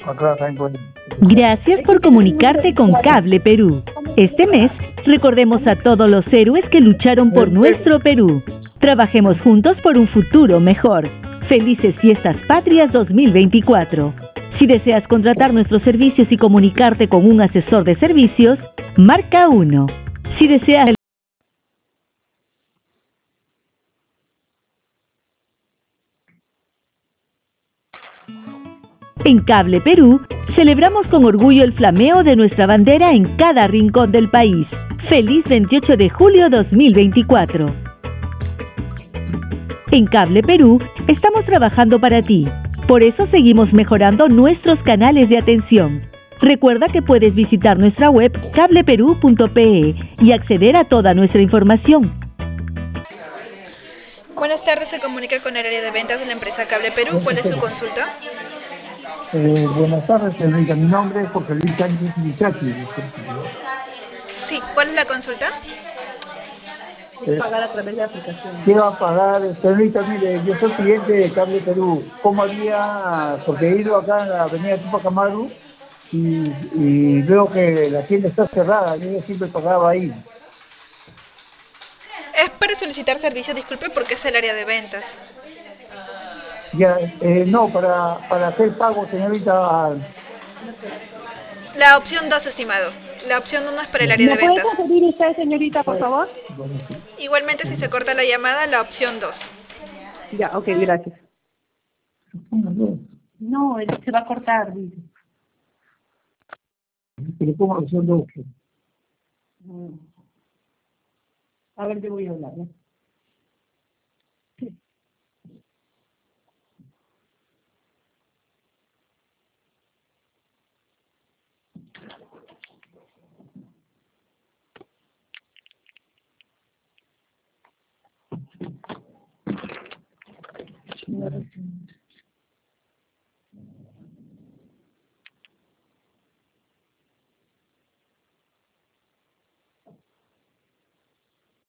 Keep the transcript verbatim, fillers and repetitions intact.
Gracias por comunicarte con Cable Perú. Este mes, recordemos a todos los héroes que lucharon por nuestro Perú. Trabajemos juntos por un futuro mejor. Felices Fiestas Patrias dos mil veinticuatro. Si deseas contratar nuestros servicios y comunicarte con un asesor de servicios, marca uno. Si deseas... En Cable Perú, celebramos con orgullo el flameo de nuestra bandera en cada rincón del país. ¡Feliz veintiocho de julio dos mil veinticuatro! En Cable Perú, estamos trabajando para ti. Por eso seguimos mejorando nuestros canales de atención. Recuerda que puedes visitar nuestra web cable perú punto pe y acceder a toda nuestra información. Buenas tardes, se comunica con el área de ventas de la empresa Cable Perú. ¿Cuál es su consulta? Eh, buenas tardes, señorita. Mi nombre es José Luis Sánchez Michaki. Sí, ¿cuál es la consulta? Eh, pagar a través de la aplicación. Quiero pagar, señorita, mire, yo soy cliente de Cable Perú. ¿Cómo haría? Porque he ido acá en la avenida Tupac Amaru y, y veo que la tienda está cerrada. Yo siempre pagaba ahí. Es para solicitar servicio, disculpe, porque es el área de ventas. Ya, eh, no, para, para hacer pago, señorita. La opción dos, estimado. La opción uno es para el área de ¿Me puede ventas. transferir usted, señorita, por favor? Igualmente, si se corta la llamada, la opción dos. Ya, ok, gracias. No, él se va a cortar, dice. Pero ¿cómo lo son dos? A ver, yo voy a hablar, ¿no? Sí.